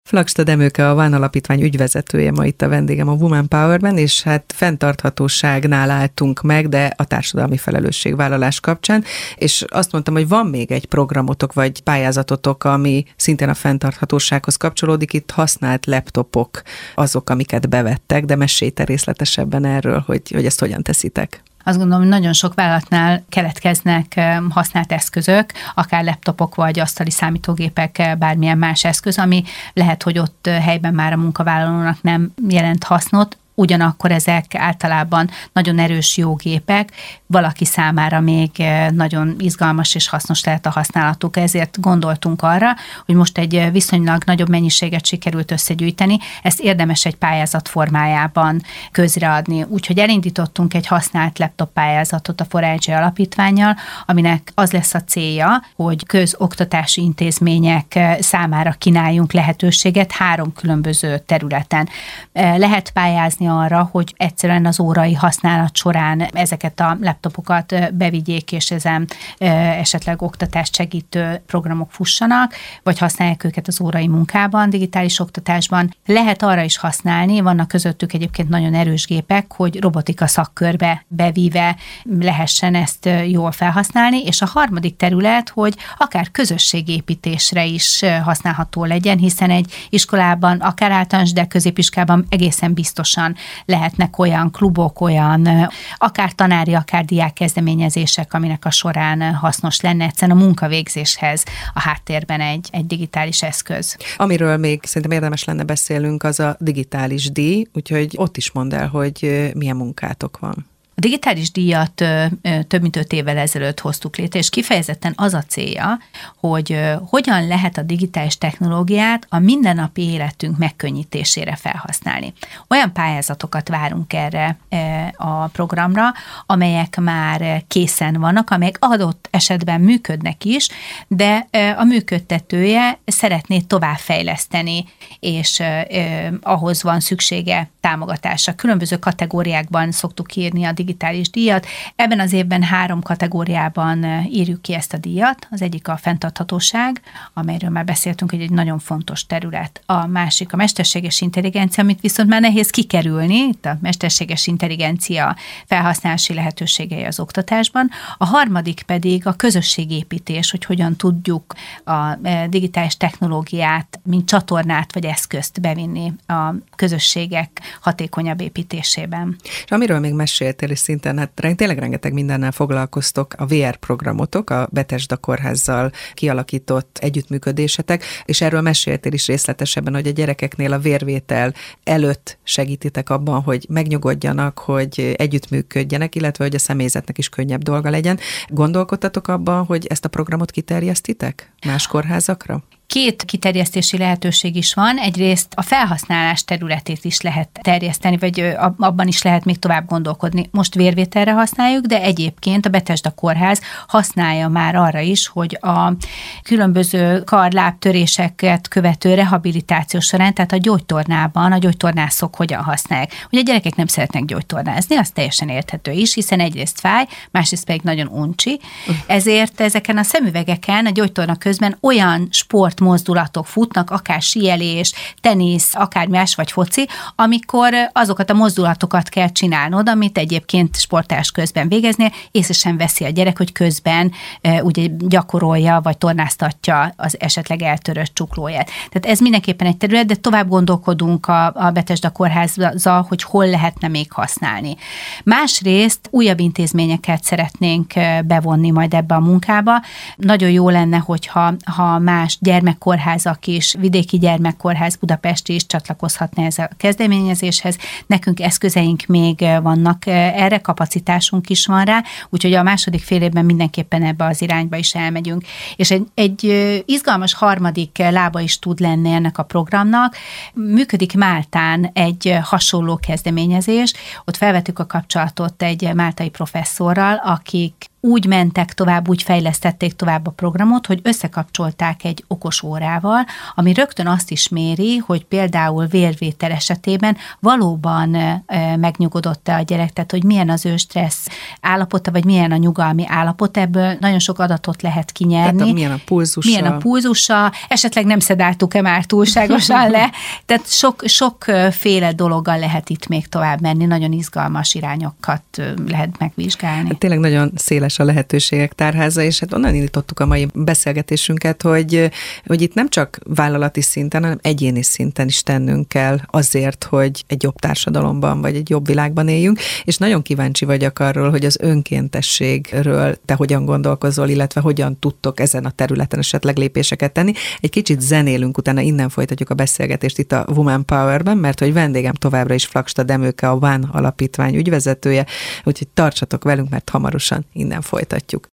Flagstad Emőke, a VAN Alapítvány ügyvezetője ma itt a vendégem a Woman Powerben, és hát fenntarthatóságnál álltunk meg, de a társadalmi felelősségvállalás kapcsán, és azt mondtam, hogy van még egy programotok vagy pályázatotok, ami szintén a fenntarthatósághoz kapcsolódik, itt használt laptopok azok, amiket bevettek, de mesélj te részletesebben erről, hogy ezt hogyan teszitek. Azt gondolom, hogy nagyon sok vállalatnál keletkeznek használt eszközök, akár laptopok vagy asztali számítógépek, bármilyen más eszköz, ami lehet, hogy ott helyben már a munkavállalónak nem jelent hasznot, ugyanakkor ezek általában nagyon erős jó gépek, valaki számára még nagyon izgalmas és hasznos lehet a használatuk, ezért gondoltunk arra, hogy most egy viszonylag nagyobb mennyiséget sikerült összegyűjteni, ezt érdemes egy pályázat formájában közreadni. Úgyhogy elindítottunk egy használt laptop pályázatot a Forágyi Alapítvánnyal, aminek az lesz a célja, hogy közoktatási intézmények számára kínáljunk lehetőséget 3 különböző területen. Lehet pályázni arra, hogy egyszerűen az órai használat során ezeket a laptopokat bevigyék, és ezen esetleg oktatást segítő programok fussanak, vagy használják őket az órai munkában, digitális oktatásban. Lehet arra is használni, vannak közöttük egyébként nagyon erős gépek, hogy robotika szakkörbe bevíve lehessen ezt jól felhasználni, és a harmadik terület, hogy akár közösségépítésre is használható legyen, hiszen egy iskolában, akár általános, de középiskolában egészen biztosan lehetnek olyan klubok, olyan akár tanári, akár diák kezdeményezések, aminek a során hasznos lenne egyszerűen a munkavégzéshez a háttérben egy digitális eszköz. Amiről még szerintem érdemes lenne beszélnünk, az a digitális díj, úgyhogy ott is mondd el, hogy milyen munkátok van. A digitális díjat több mint 5 évvel ezelőtt hoztuk létre, és kifejezetten az a célja, hogy hogyan lehet a digitális technológiát a mindennapi életünk megkönnyítésére felhasználni. Olyan pályázatokat várunk erre a programra, amelyek már készen vannak, amelyek adott esetben működnek is, de a működtetője szeretné továbbfejleszteni, és ahhoz van szüksége támogatásra. Különböző kategóriákban szoktuk írni a digitális díjat. Ebben az évben 3 kategóriában írjuk ki ezt a díjat. Az egyik a fenntarthatóság, amelyről már beszéltünk, hogy egy nagyon fontos terület. A másik a mesterséges intelligencia, amit viszont már nehéz kikerülni, itt a mesterséges intelligencia felhasználási lehetőségei az oktatásban. A harmadik pedig a közösségépítés, hogy hogyan tudjuk a digitális technológiát, mint csatornát vagy eszközt bevinni a közösségek hatékonyabb építésében. És amiről még meséltél, és szinten, hát tényleg rengeteg mindennel foglalkoztok, a VR programotok, a Bethesda Kórházzal kialakított együttműködésetek, és erről meséltél is részletesebben, hogy a gyerekeknél a vérvétel előtt segítitek abban, hogy megnyugodjanak, hogy együttműködjenek, illetve hogy a személyzetnek is könnyebb dolga legyen. Gondolkodtatok abban, hogy ezt a programot kiterjesztitek más kórházakra? 2 kiterjesztési lehetőség is van. Egyrészt a felhasználás területét is lehet terjeszteni, vagy abban is lehet még tovább gondolkodni. Most vérvételre használjuk, de egyébként a Bethesda Kórház használja már arra is, hogy a különböző kar-lábtöréseket követő rehabilitáció során, tehát a gyógytornában a gyógytornászok hogyan használják. Ugye a gyerekek nem szeretnek gyógytornázni, az teljesen érthető is, hiszen egyrészt fáj, másrészt pedig nagyon uncsi. Ezért ezeken a szemüvegeken a gyógytorna közben olyan mozdulatok futnak, akár síelés, tenisz, akár más vagy foci, amikor azokat a mozdulatokat kell csinálnod, amit egyébként sportolás közben végeznél, észre sem veszi a gyerek, hogy közben ugye gyakorolja, vagy tornáztatja az esetleg eltörött csuklóját. Tehát ez mindenképpen egy terület, de tovább gondolkodunk a Bethesda Kórházzal, hogy hol lehetne még használni. Másrészt újabb intézményeket szeretnénk bevonni majd ebbe a munkába. Nagyon jó lenne, hogyha más gyermekkórházak is, vidéki gyermekkórház, budapesti is csatlakozhatna ez a kezdeményezéshez. Nekünk eszközeink még vannak erre, kapacitásunk is van rá, úgyhogy a második fél évben mindenképpen ebbe az irányba is elmegyünk. És egy izgalmas harmadik lába is tud lenni ennek a programnak. Működik Máltán egy hasonló kezdeményezés, ott felvettük a kapcsolatot egy máltai professzorral, akik úgy mentek tovább, úgy fejlesztették tovább a programot, hogy összekapcsolták egy okos órával, ami rögtön azt is méri, hogy például vérvétel esetében valóban megnyugodott-e a gyerek, tehát hogy milyen az ő stressz állapota, vagy milyen a nyugalmi állapot, ebből nagyon sok adatot lehet kinyerni. Tehát milyen a pulzusa, esetleg nem szedáltuk-e már túlságosan le, tehát sokféle dologgal lehet itt még tovább menni, nagyon izgalmas irányokat lehet megvizsgálni. Hát tényleg nagyon széles a lehetőségek tárháza, és hát onnan indítottuk a mai beszélgetésünket, hogy itt nem csak vállalati szinten, hanem egyéni szinten is tennünk kell azért, hogy egy jobb társadalomban, vagy egy jobb világban éljünk, és nagyon kíváncsi vagyok arról, hogy az önkéntességről te hogyan gondolkozol, illetve hogyan tudtok ezen a területen esetleg lépéseket tenni. Egy kicsit zenélünk, utána innen folytatjuk a beszélgetést itt a Woman Power-ben, mert hogy vendégem továbbra is Flagstad Emőke, a One alapítvány ügyvezetője, úgyhogy tartsatok velünk, mert hamarosan innen folytatjuk.